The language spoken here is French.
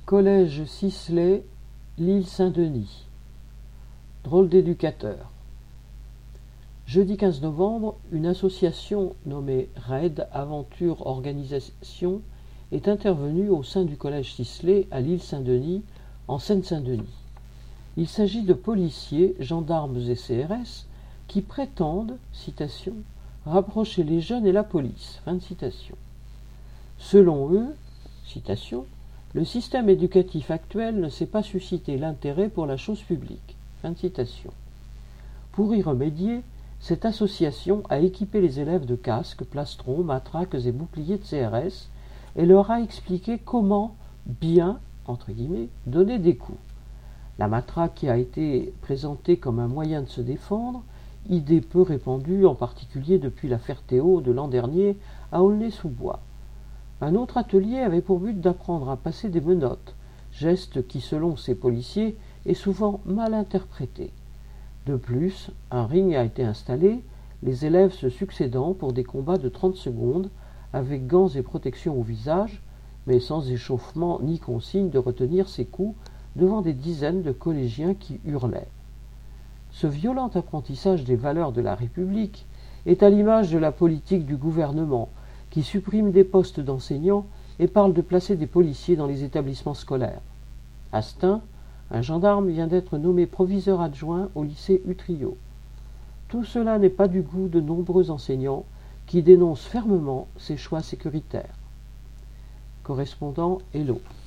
Collège Sisley, l'île Saint-Denis. Drôle d'éducateur. Jeudi 15 novembre, une association nommée RAID Aventure Organisation est intervenue au sein du Collège Sisley à l'île Saint-Denis, en Seine-Saint-Denis. Il s'agit de policiers, gendarmes et CRS qui prétendent, citation, rapprocher les jeunes et la police. Fin de citation. Selon eux, citation, le système éducatif actuel ne sait pas susciter l'intérêt pour la chose publique. Fin de citation. Pour y remédier, cette association a équipé les élèves de casques, plastrons, matraques et boucliers de CRS et leur a expliqué comment bien, entre guillemets, donner des coups. La matraque qui a été présentée comme un moyen de se défendre, idée peu répandue en particulier depuis l'affaire Théo de l'an dernier à Aulnay-sous-Bois. Un autre atelier avait pour but d'apprendre à passer des menottes, geste qui, selon ces policiers, est souvent mal interprété. De plus, un ring a été installé, les élèves se succédant pour des combats de 30 secondes, avec gants et protection au visage, mais sans échauffement ni consigne de retenir ses coups devant des dizaines de collégiens qui hurlaient. Ce violent apprentissage des valeurs de la République est à l'image de la politique du gouvernement, qui supprime des postes d'enseignants et parle de placer des policiers dans les établissements scolaires. À Stein, un gendarme vient d'être nommé proviseur adjoint au lycée Utrillo. Tout cela n'est pas du goût de nombreux enseignants qui dénoncent fermement ces choix sécuritaires. Correspondant Hello.